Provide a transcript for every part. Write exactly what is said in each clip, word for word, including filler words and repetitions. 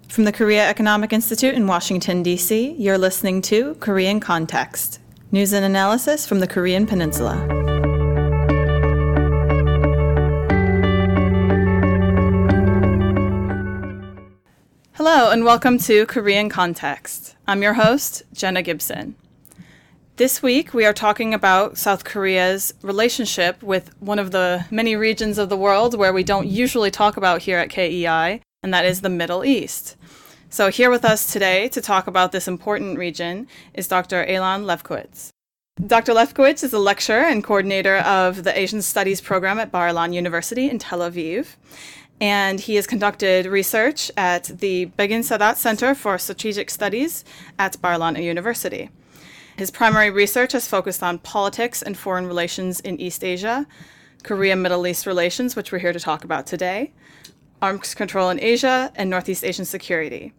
From the Korea Economic Institute in Washington, D C, you're listening to Korean Context, news and analysis from the Korean Peninsula. Hello, and welcome to Korean Context. I'm your host, Jenna Gibson. This week, we are talking about South Korea's relationship with one of the many regions of the world where we don't usually talk about here at K E I, and that is the Middle East. So here with us today to talk about this important region is Doctor Elan Lefkowitz. Doctor Lefkowitz is a lecturer and coordinator of the Asian Studies program at Bar-Ilan University in Tel Aviv. And he has conducted research at the Begin Sadat Center for Strategic Studies at Bar-Ilan University. His primary research has focused on politics and foreign relations in East Asia, Korea-Middle East relations, which we're here to talk about today, arms control in Asia, and Northeast Asian security.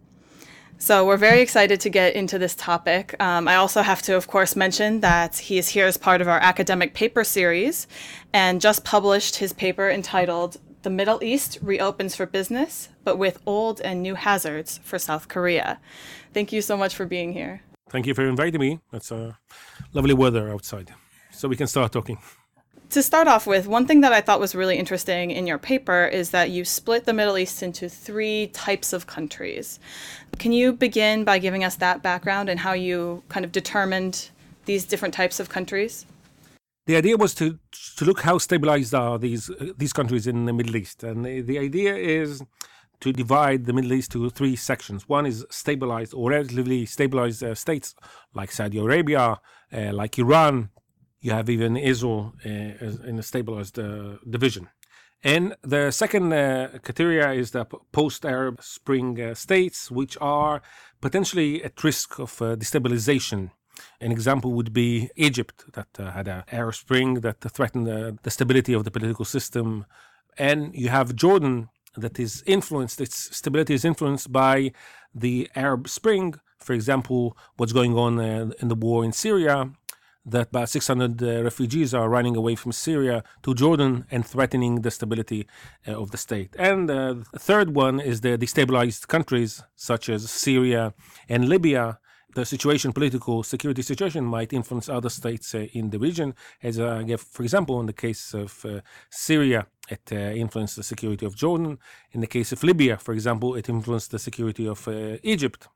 So we're very excited to get into this topic. Um, I also have to, of course, mention that he is here as part of our academic paper series and just published his paper entitled The Middle East Reopens for Business, but with Old and New Hazards for South Korea. Thank you so much for being here. Thank you for inviting me. It's a lovely weather outside, so we can start talking. To start off with, one thing that I thought was really interesting in your paper is that you split the Middle East into three types of countries. Can you begin by giving us that background and how you kind of determined these different types of countries? The idea was to to look how stabilized are these uh, these countries in the Middle East. And the, the idea is to divide the Middle East to three sections. One is stabilized or relatively stabilized uh, states like Saudi Arabia, uh, like Iran. You have even Israel uh, in a stabilized uh, division. And the second uh, criteria is the post-Arab Spring uh, states, which are potentially at risk of uh, destabilization. An example would be Egypt, that uh, had an Arab Spring that threatened uh, the stability of the political system. And you have Jordan, that is influenced, its stability is influenced by the Arab Spring. For example, what's going on uh, in the war in Syria, that about six hundred uh, refugees are running away from Syria to Jordan and threatening the stability uh, of the state. And uh, the third one is the destabilized countries such as Syria and Libya. The situation, political security situation, might influence other states uh, in the region. As I gave, for example, in the case of uh, Syria, it uh, influenced the security of Jordan. In the case of Libya, for example, it influenced the security of uh, Egypt.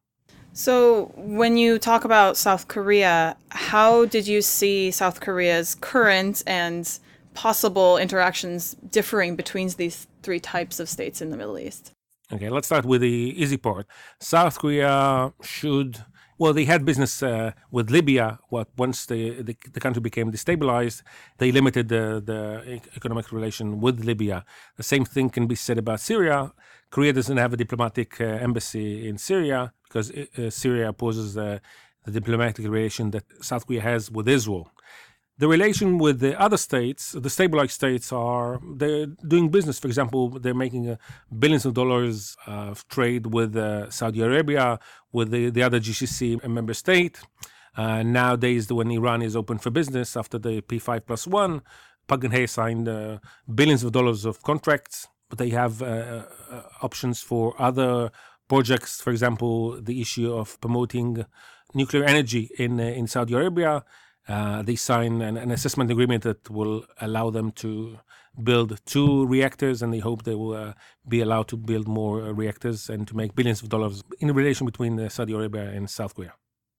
So when you talk about South Korea, how did you see South Korea's current and possible interactions differing between these three types of states in the Middle East? Okay, let's start with the easy part. South Korea should... Well, they had business uh, with Libya. What once the, the the country became destabilized, they limited the, the economic relation with Libya. The same thing can be said about Syria. Korea doesn't have a diplomatic uh, embassy in Syria because uh, Syria opposes uh, the diplomatic relation that South Korea has with Israel. The relation with the other states, the stabilized states, are they're doing business. For example, they're making uh, billions of dollars of trade with uh, Saudi Arabia, with the, the other G C C member state. Uh, nowadays, when Iran is open for business after the P five plus one, Park Geun-hye signed uh, billions of dollars of contracts, but they have uh, uh, options for other projects. For example, the issue of promoting nuclear energy in uh, in Saudi Arabia. Uh, they sign an, an assessment agreement that will allow them to build two reactors, and they hope they will uh, be allowed to build more uh, reactors and to make billions of dollars in relation between uh, Saudi Arabia and South Korea.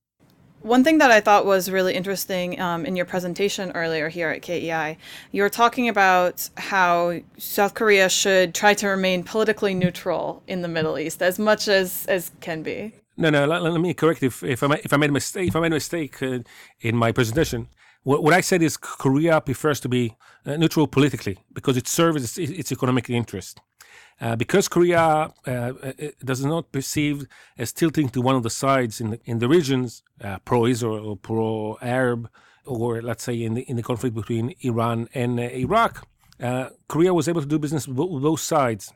One thing that I thought was really interesting um, in your presentation earlier here at K E I, you were talking about how South Korea should try to remain politically neutral in the Middle East as much as, as can be. No, no. Let, let me correct if if I if I made a mistake. If I made a mistake uh, in my presentation, what, what I said is Korea prefers to be uh, neutral politically because it serves its, its economic interest. Uh, because Korea uh, does not perceive as tilting to one of the sides in the, in the regions, uh, pro-Israel or pro-Arab, or let's say in the in the conflict between Iran and uh, Iraq, uh, Korea was able to do business with both sides.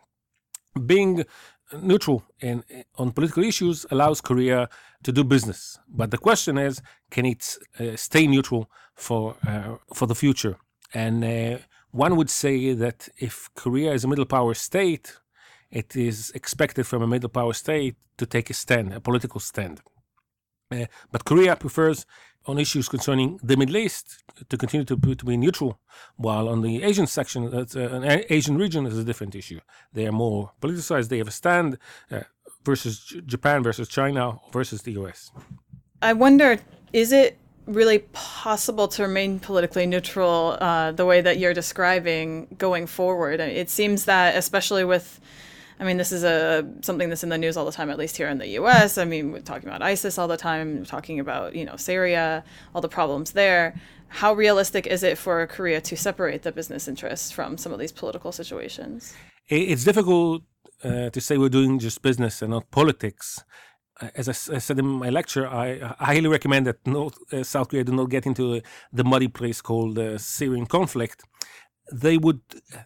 Being neutral in, on political issues allows Korea to do business. But the question is, can it uh, stay neutral for uh, for the future? And uh, one would say that if Korea is a middle power state, it is expected from a middle power state to take a stand, a political stand. Uh, but Korea prefers, on issues concerning the Middle East, to continue to, to be neutral, while on the Asian section, that's uh, an Asian region, is a different issue. They are more politicized. They have a stand uh, versus J- Japan, versus China, versus the U S. I wonder, is it really possible to remain politically neutral uh, the way that you're describing going forward? It seems that, especially with, I mean, this is a something that's in the news all the time, at least here in the U S. I mean, we're talking about ISIS all the time, we're talking about, you know, Syria, all the problems there. How realistic is it for Korea to separate the business interests from some of these political situations? It's difficult uh, to say we're doing just business and not politics. As I, s- I said in my lecture, I, I highly recommend that North, uh, South Korea do not get into the muddy place called the Syrian conflict. They would,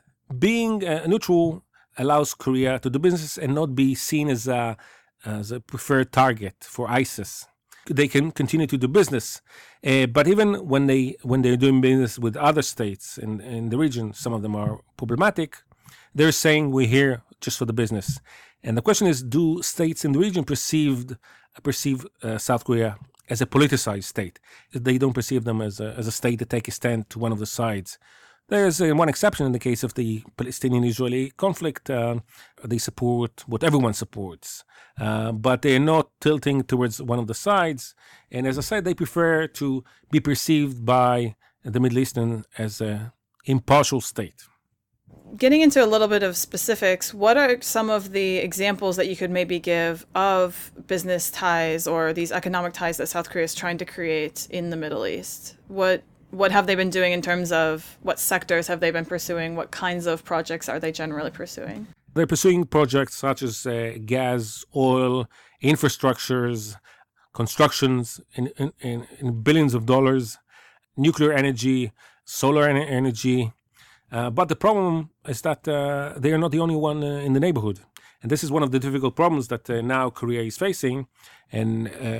being uh, neutral, allows Korea to do business and not be seen as a, as a preferred target for ISIS. They can continue to do business, uh, but even when they when they're doing business with other states in, in the region, some of them are problematic. They're saying we're here just for the business. And the question is, do states in the region perceived, perceive uh, South Korea as a politicized state? They don't perceive them as a, as a state to take a stand to one of the sides. There's uh, one exception in the case of the Palestinian-Israeli conflict. Uh, they support what everyone supports, uh, but they're not tilting towards one of the sides. And as I said, they prefer to be perceived by the Middle Eastern as an impartial state. Getting into a little bit of specifics, what are some of the examples that you could maybe give of business ties or these economic ties that South Korea is trying to create in the Middle East? What what have they been doing in terms of what sectors have they been pursuing? What kinds of projects are they generally pursuing? They're pursuing projects such as uh, gas, oil, infrastructures, constructions in, in, in, in billions of dollars, nuclear energy, solar en- energy. Uh, but the problem is that uh, they are not the only one uh, in the neighborhood. And this is one of the difficult problems that uh, now Korea is facing. And uh,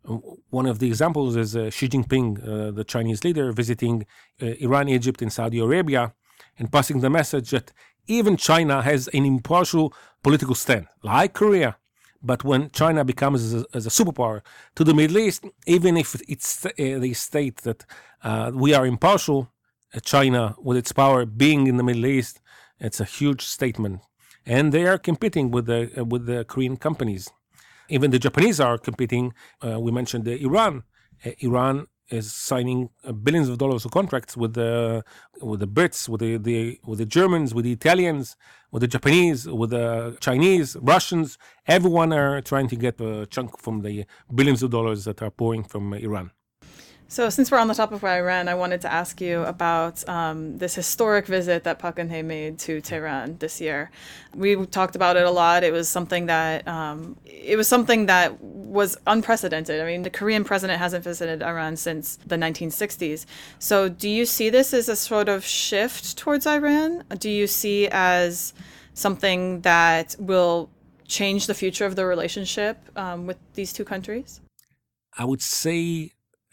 one of the examples is uh, Xi Jinping, uh, the Chinese leader, visiting uh, Iran, Egypt, and Saudi Arabia, and passing the message that even China has an impartial political stand, like Korea. But when China becomes a, as a superpower to the Middle East, even if it's uh, they state that uh, we are impartial, China, with its power being in the Middle East, it's a huge statement, and they are competing with the uh, with the Korean companies. Even the Japanese are competing. Uh, we mentioned uh, Iran. Uh, Iran is signing uh, billions of dollars of contracts with the with the Brits, with the, the with the Germans, with the Italians, with the Japanese, with the Chinese, Russians. Everyone are trying to get a chunk from the billions of dollars that are pouring from uh, Iran. So since we're on the topic of Iran, I wanted to ask you about um, this historic visit that Park Geun-hye made to Tehran this year. We talked about it a lot. It was something that um, it was something that was unprecedented. I mean, the Korean president hasn't visited Iran since the nineteen sixties. So do you see this as a sort of shift towards Iran? Do you see as something that will change the future of the relationship um, with these two countries? I would say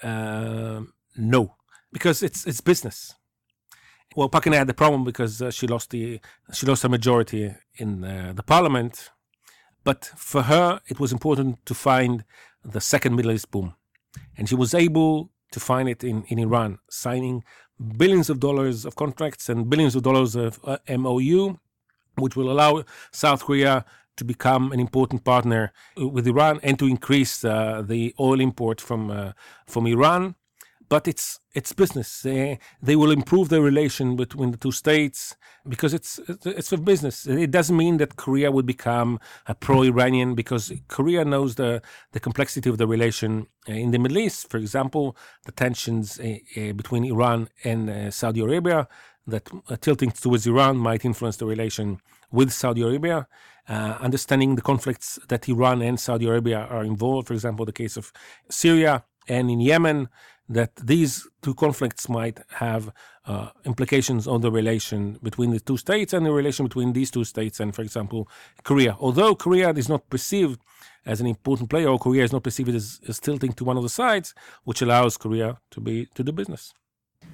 Uh, no, because it's it's business. Well, Park Geun-hye had the problem because uh, she lost the she lost her majority in uh, the parliament, but for her it was important to find the second Middle East boom, and she was able to find it in, in Iran, signing billions of dollars of contracts and billions of dollars of uh, M O U, which will allow South Korea to become an important partner with Iran and to increase uh, the oil import from uh, from Iran. But it's it's business. They, they will improve the relation between the two states because it's it's for business. It doesn't mean that Korea would become a pro-Iranian because Korea knows the, the complexity of the relation in the Middle East. For example, the tensions uh, uh, between Iran and uh, Saudi Arabia that uh, tilting towards Iran might influence the relation with Saudi Arabia. Uh, understanding the conflicts that Iran and Saudi Arabia are involved, for example, the case of Syria and in Yemen, that these two conflicts might have uh, implications on the relation between the two states and the relation between these two states and, for example, Korea. Although Korea is not perceived as an important player, or Korea is not perceived as, as tilting to one of the sides, which allows Korea to be to do business.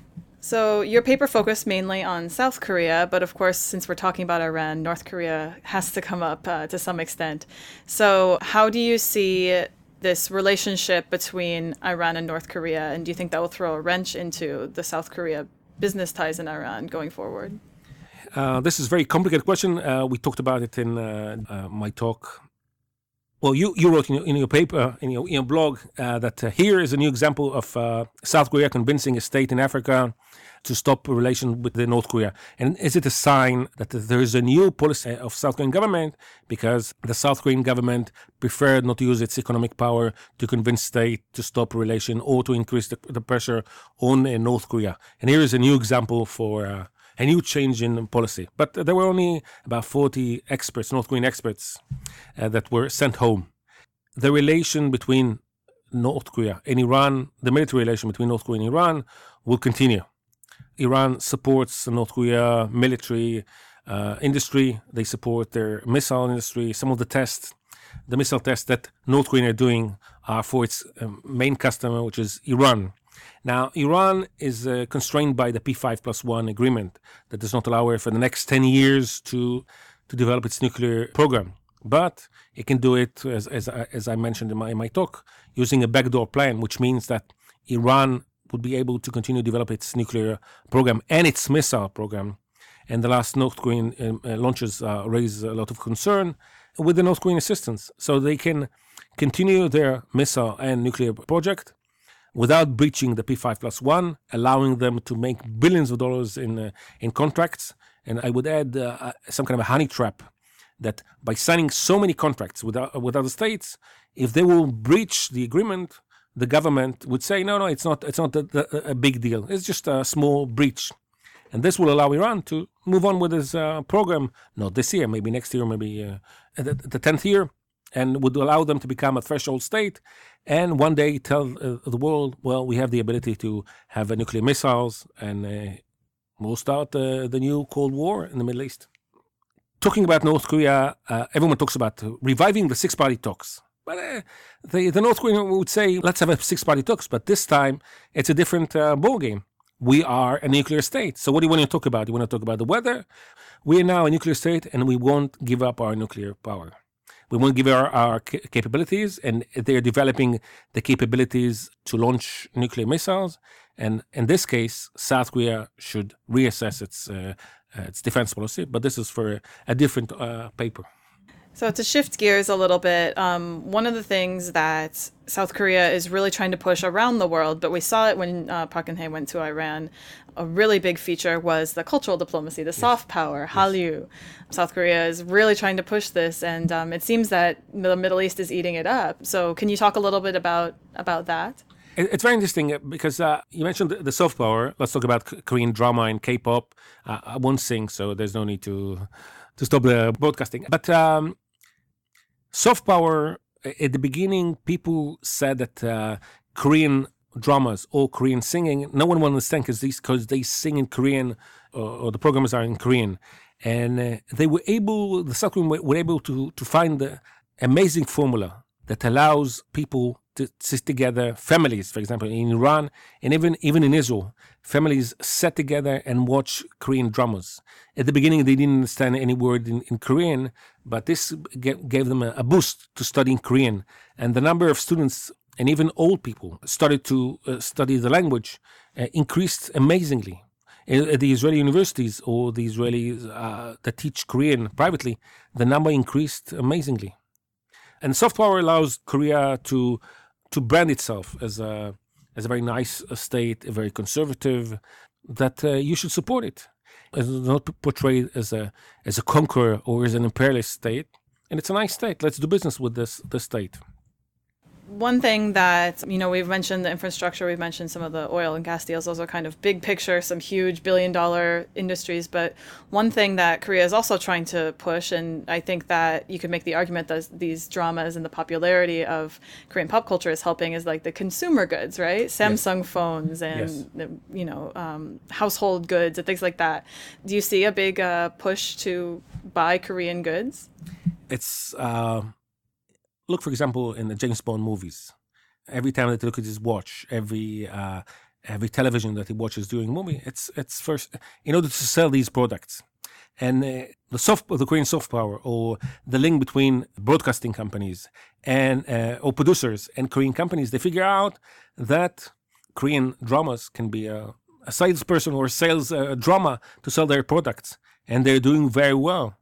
So your paper focused mainly on South Korea, but of course, since we're talking about Iran, North Korea has to come up uh, to some extent. So how do you see this relationship between Iran and North Korea, and do you think that will throw a wrench into the South Korea business ties in Iran going forward? Uh, this is a very complicated question. Uh, we talked about it in uh, uh, my talk. Well, you, you wrote in your, in your paper, in your, in your blog, uh, that uh, here is a new example of uh, South Korea convincing a state in Africa to stop a relation with the North Korea. And is it a sign that there is a new policy of South Korean government because the South Korean government preferred not to use its economic power to convince state to stop a relation or to increase the, the pressure on uh, North Korea? And here is a new example for uh, a new change in policy. But there were only about forty experts, North Korean experts, uh, that were sent home. The relation between North Korea and Iran, the military relation between North Korea and Iran, will continue. Iran supports the North Korea military uh, industry. They support their missile industry. Some of the tests, the missile tests that North Korea are doing are for its um, main customer, which is Iran. Now, Iran is uh, constrained by the P five plus one agreement that does not allow her for the next ten years to to develop its nuclear program. But it can do it, as as, as I mentioned in my, in my talk, using a backdoor plan, which means that Iran would be able to continue to develop its nuclear program and its missile program. And the last North Korean um, uh, launches uh, raise a lot of concern with the North Korean assistance. So they can continue their missile and nuclear project without breaching the P five plus one, allowing them to make billions of dollars in uh, in contracts. And I would add uh, some kind of a honey trap that by signing so many contracts with, uh, with other states, if they will breach the agreement, the government would say, no, no, it's not, it's not a, a, a big deal. It's just a small breach. And this will allow Iran to move on with its uh, program, not this year, maybe next year, maybe uh, the, the tenth year, and would allow them to become a threshold state and one day tell uh, the world, well, we have the ability to have uh, nuclear missiles, and uh, we'll start uh, the new Cold War in the Middle East. Talking about North Korea, uh, everyone talks about reviving the six-party talks. But uh, the, the North Korean would say, let's have a six-party talks, but this time it's a different uh, ballgame. We are a nuclear state. So what do you want to talk about? You want to talk about the weather? We are now a nuclear state, and we won't give up our nuclear power. We won't give our, our capabilities, and they're developing the capabilities to launch nuclear missiles. And in this case, South Korea should reassess its uh, uh, its defense policy. But this is for a different uh, paper. So to shift gears a little bit, um, one of the things that South Korea is really trying to push around the world, but we saw it when uh, Park Geun-hye went to Iran, a really big feature was the cultural diplomacy, the yes. soft power, yes. Hallyu. South Korea is really trying to push this, and um, it seems that the Middle East is eating it up. So can you talk a little bit about, about that? It's very interesting because uh, you mentioned the soft power. Let's talk about Korean drama and K-pop. Uh, I won't sing, so there's no need to to stop the broadcasting. But um, soft power, at the beginning, people said that uh, Korean dramas or Korean singing, no one will understand because these because they sing in Korean or, or the programmers are in Korean. And uh, they were able, the South Koreans were, were able to, to find the amazing formula that allows people to sit together, families, for example, in Iran and even, even in Israel, families sat together and watch Korean dramas. At the beginning, they didn't understand any word in, in Korean, but this gave, gave them a, a boost to studying Korean. And the number of students and even old people started to uh, study the language uh, increased amazingly. At the Israeli universities or the Israelis uh, that teach Korean privately, the number increased amazingly. And soft power allows Korea to to brand itself as a as a very nice state, a very conservative, that uh, you should support it. It's not portrayed as a as a conqueror or as an imperialist state. And it's a nice state. Let's do business with this this state. One thing that, you know, we've mentioned the infrastructure, we've mentioned some of the oil and gas deals. Those are kind of big picture, some huge billion dollar industries. But one thing that Korea is also trying to push, and I think that you could make the argument that these dramas and the popularity of Korean pop culture is helping, is like the consumer goods, right? Samsung yes. phones and, yes. you know, um, household goods and things like that. Do you see a big uh, push to buy Korean goods? It's... Uh... Look, for example, in the James Bond movies. Every time that they look at his watch, every uh, every television that he watches during a movie, it's it's first in order to sell these products. And uh, the soft, the Korean soft power, or the link between broadcasting companies and uh, or producers and Korean companies, they figure out that Korean dramas can be a, a salesperson or sales uh, drama to sell their products, and they're doing very well.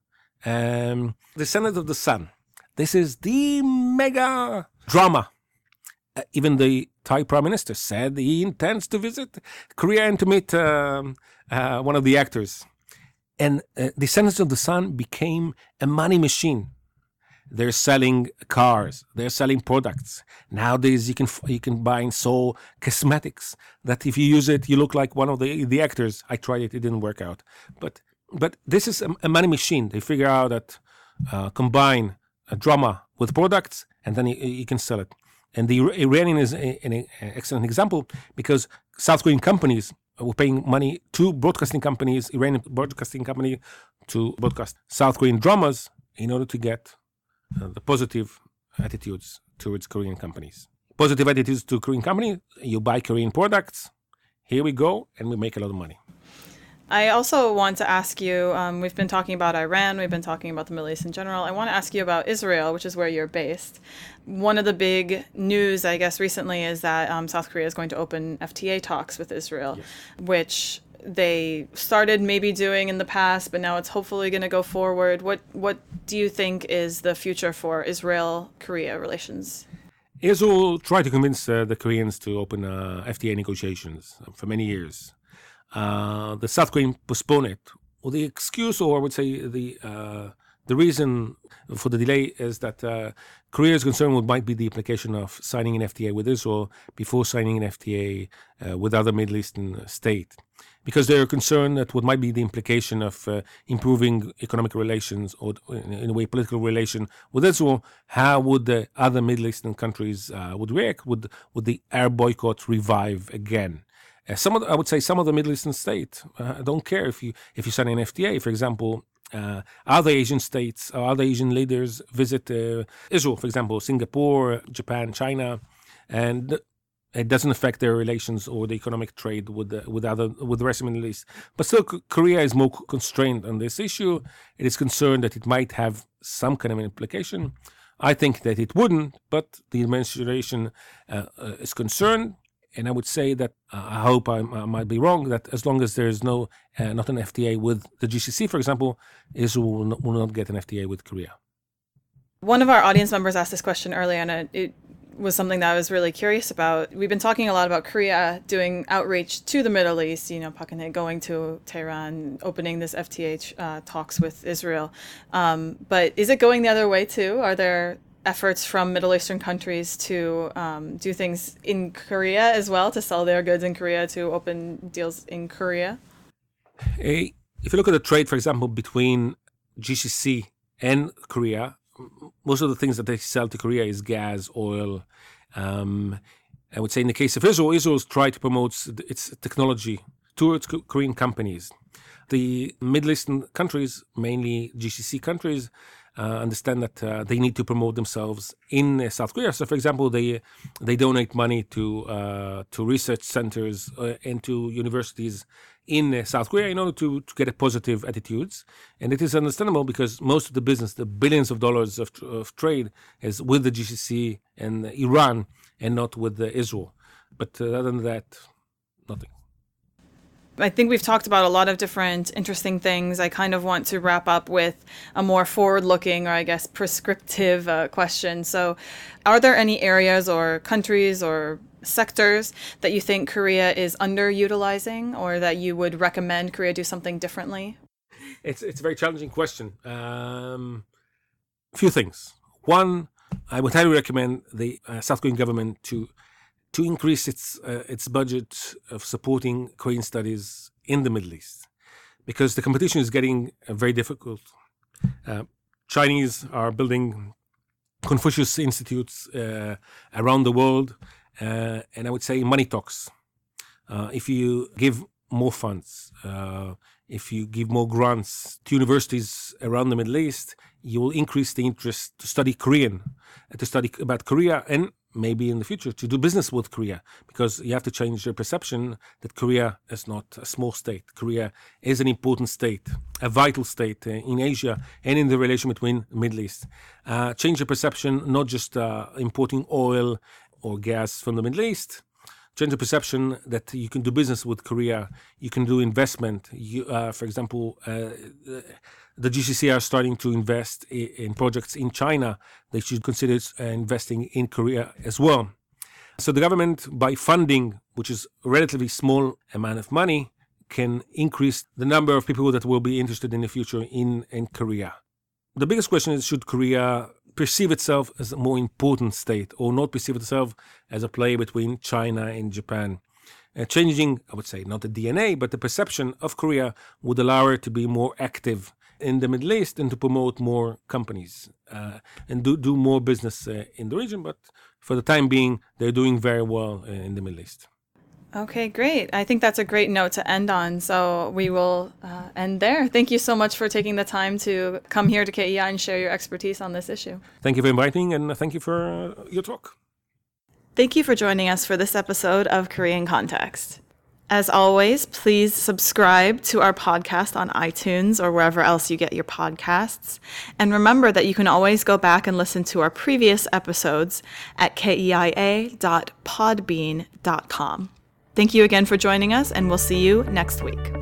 Um, Descendants of the Sun. This is the mega drama. Uh, even the Thai Prime Minister said he intends to visit Korea and to meet um, uh, one of the actors. And uh, Descendants of the Sun became a money machine. They're selling cars. They're selling products. Nowadays, you can you can buy and sell cosmetics that if you use it, you look like one of the, the actors. I tried it. It didn't work out. But but this is a, a money machine. They figure out that uh, combine a drama with products, and then you, you can sell it. And the Iranian is a, an excellent example because South Korean companies were paying money to broadcasting companies, Iranian broadcasting company, to broadcast South Korean dramas in order to get uh, the positive attitudes towards Korean companies. Positive attitudes to Korean company, you buy Korean products, here we go, and we make a lot of money. I also want to ask you, um, we've been talking about Iran, we've been talking about the Middle East in general. I want to ask you about Israel, which is where you're based. One of the big news, I guess, recently is that um, South Korea is going to open F T A talks with Israel, yes. which they started maybe doing in the past, but now it's hopefully going to go forward. What, what do you think is the future for Israel-Korea relations? Israel tried to convince uh, the Koreans to open uh, F T A negotiations for many years. Uh, the South Koreans postponed it. Well, the excuse, or I would say the uh, the reason for the delay is that uh, Korea is concerned with might be the implication of signing an F T A with Israel before signing an F T A uh, with other Middle Eastern state, because they are concerned that what might be the implication of uh, improving economic relations or, in a way, political relation with Israel. How would the other Middle Eastern countries uh, would react? Would would the Arab boycott revive again? Uh, some of the, I would say some of the Middle Eastern states uh, don't care if you if you sign an F T A. For example, uh, other Asian states or other Asian leaders visit uh, Israel, for example, Singapore, Japan, China, and it doesn't affect their relations or the economic trade with the, with other with the rest of the Middle East. But still, Korea is more constrained on this issue. It is concerned that it might have some kind of an implication. I think that it wouldn't, but the administration uh, uh, is concerned. And I would say that uh, I hope I, I might be wrong, that as long as there is no uh, not an F T A with the G C C, for example, Israel will not, will not get an F T A with Korea. One of our audience members asked this question earlier, and it, it was something that I was really curious about. We've been talking a lot about Korea doing outreach to the Middle East, you know, Park Geun-hye going to Tehran, opening this F T A uh, talks with Israel. Um, but is it going the other way too? Are there efforts from Middle Eastern countries to um, do things in Korea as well, to sell their goods in Korea, to open deals in Korea? Hey, if you look at the trade, for example, between G C C and Korea, most of the things that they sell to Korea is gas, oil. Um, I would say in the case of Israel, Israel's tried to promote its technology towards Korean companies. The Middle Eastern countries, mainly G C C countries, Uh, understand that uh, they need to promote themselves in uh, South Korea. So, for example, they they donate money to uh, to research centers uh, and to universities in uh, South Korea in order to, to get a positive attitudes. And it is understandable because most of the business, the billions of dollars of, of trade, is with the G C C and Iran and not with uh, Israel. But uh, other than that, nothing. I think we've talked about a lot of different interesting things. I kind of want to wrap up with a more forward-looking, or I guess prescriptive uh, question. So are there any areas or countries or sectors that you think Korea is underutilizing, or that you would recommend Korea do something differently? It's, it's a very challenging question. Um, a few things. One, I would highly recommend the uh, South Korean government to to increase its uh, its budget of supporting Korean studies in the Middle East, because the competition is getting uh, very difficult. Uh, Chinese are building Confucius institutes uh, around the world, uh, and I would say money talks. Uh, if you give more funds, uh, if you give more grants to universities around the Middle East, you will increase the interest to study Korean. to study about Korea and maybe in the future to do business with Korea, because you have to change your perception that Korea is not a small state. Korea is an important state, a vital state in Asia and in the relation between the Middle East. Uh, change your perception, not just uh, importing oil or gas from the Middle East. Change the perception that you can do business with Korea, you can do investment. You, uh, for example, uh, the G C C are starting to invest in, in projects in China. They should consider uh, investing in Korea as well. So the government, by funding, which is a relatively small amount of money, can increase the number of people that will be interested in the future in, in Korea. The biggest question is, should Korea perceive itself as a more important state or not perceive itself as a play between China and Japan? Uh, changing, I would say, not the D N A, but the perception of Korea would allow her to be more active in the Middle East and to promote more companies uh, and do, do more business uh, in the region. But for the time being, they're doing very well uh, in the Middle East. Okay, great. I think that's a great note to end on. So we will uh, end there. Thank you so much for taking the time to come here to K E I and share your expertise on this issue. Thank you for inviting, and thank you for uh, your talk. Thank you for joining us for this episode of Korean Context. As always, please subscribe to our podcast on iTunes or wherever else you get your podcasts. And remember that you can always go back and listen to our previous episodes at keia dot podbean dot com. Thank you again for joining us, and we'll see you next week.